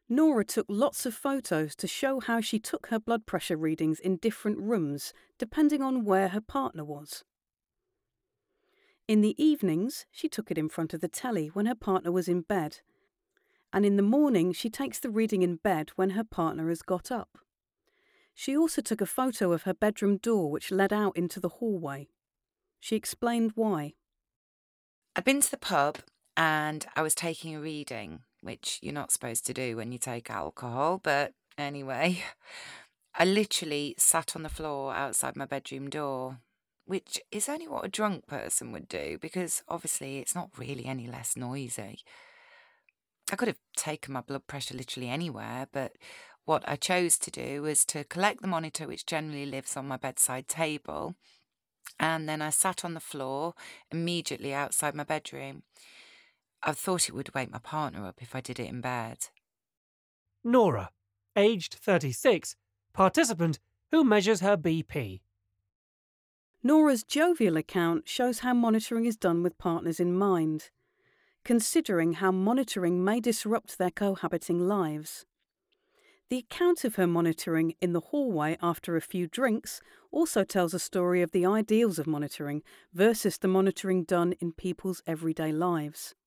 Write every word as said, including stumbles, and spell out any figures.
Nora took lots of photos to show how she took her blood pressure readings in different rooms, depending on where her partner was. In the evenings, she took it in front of the telly when her partner was in bed. And in the morning, she takes the reading in bed when her partner has got up. She also took a photo of her bedroom door, which led out into the hallway. She explained why. I'd been to the pub and I was taking a reading, which you're not supposed to do when you take alcohol, but anyway, I literally sat on the floor outside my bedroom door, which is only what a drunk person would do because obviously it's not really any less noisy. I could have taken my blood pressure literally anywhere, but what I chose to do was to collect the monitor, which generally lives on my bedside table, and then I sat on the floor immediately outside my bedroom. I thought it would wake my partner up if I did it in bed. Nora, aged thirty-six, participant who measures her B P. Nora's jovial account shows how monitoring is done with partners in mind, considering how monitoring may disrupt their cohabiting lives. The account of her monitoring in the hallway after a few drinks also tells a story of the ideals of monitoring versus the monitoring done in people's everyday lives.